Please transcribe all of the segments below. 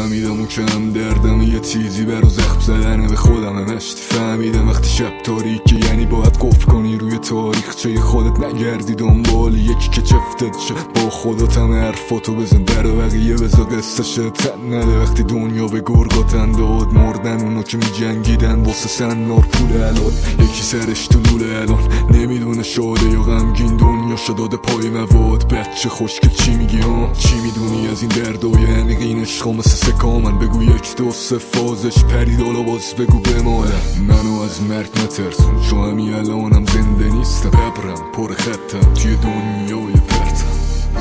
فهمیدم اون که هم دردم یه چیزی برا زخم زدن به خودم نشتی. فهمیدم وقتی شب تاریکه یعنی باید قفل کنی روی تاریخچه خودت، نگردی دنبال یکی که چفتت شه. با خودت هم حرفاتو بزن در بقیه بزا قصه تن نده. وقتی دنیا به گرگاتن داد مردن اونو که می جنگیدن واسه سنار پول الان. یکی سرش تو لوله الان نمیدونه شاده یا غمگین دنیا شداده پای مواد. بچه خوشگل چی میگی ها؟ چی میدونی از این دردای انقین عشقا مثل سکامن؟ بگو یک دو سه فازش پرید حالا باز بگو بمادم. منو از مرگ نترسون چون همی الانم زنده نیستم. قبرم پر خطم توی دنیای پرتم.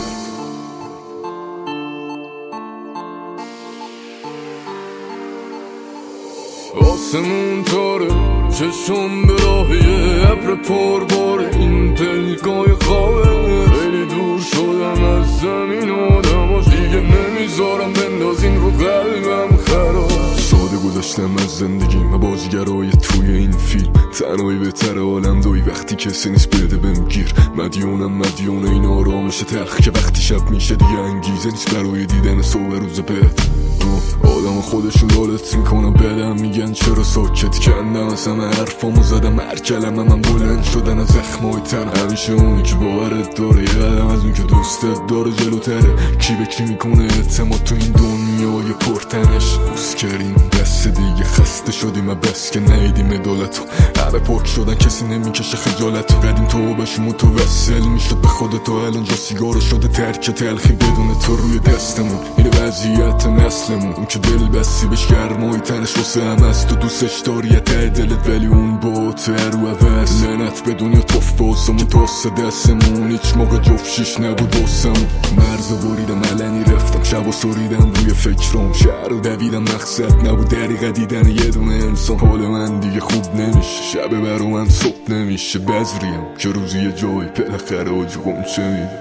آسمون تاره چشم به راهیه ابر پر باره این پلکای خوابه. خیلی دور شدم از زمین آدماش دیگه نمیذارم بندازین رو قلبم خراب. ساده گذاشتم از زندگیم بازیگرای توی این فیلم. تنهایی بهتر عالم دوی وقتی کسی نیست بده بهم گیر. مدیون این آرامش تلخ که وقتی شب میشه دیگه انگیزه نیست برای دیدن صبح روز بعد. آدم خودشون لالت میکنم بدم میگن چرا ساکت کندم از همه حرفامو زدم. هر کلمه من بلند شدن از زخمای تن. همیشه اونی که باورت داره یه قدم از اون که دوستت داره جلوتره. کی به کی میکنه اعتماد تو این دنیای پرتنش؟ بوس کردیم دست دیگه خسته شدیم بس که نیدیم مدالتو. همه پاک شدن کسی نمیکشه خجالتو. قدیم تو باشی متوسل میشد به خودتو الان جا سیگارو شده ترک تلخی بدون تو روی دستمون. اینه وضعیت نسلمون اون که دل بستی بهش گرمای تنش واسه هم هست. تو دوستش داری یه ته دلت ولی اون با تو رو عوض. لعنت به دنیا توف باسمون تاست دستمون. هیچ موقع جفشیش نبود واسمون. مرز بریدم علنی رفتم شب و سریدم روی فکرم. شهر دویدم مقصد نبود دریقه دیدن یه دونه انسان. حال من دیگه خوب نمیشه شب برا من صبح نمیشه. بذریم که روزی یه جای بالاخره آج قمچه میده.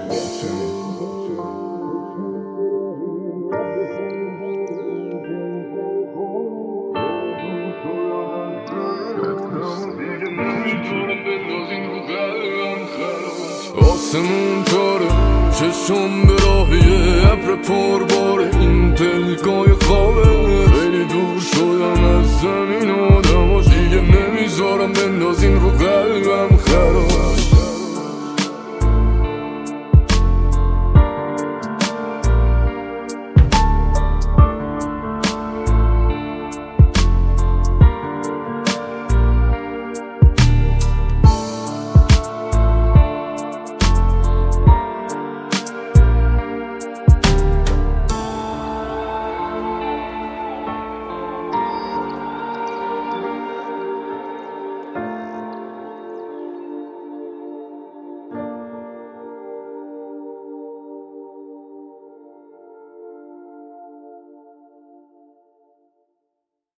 آسمون تاره چشم به راهیه ابر پر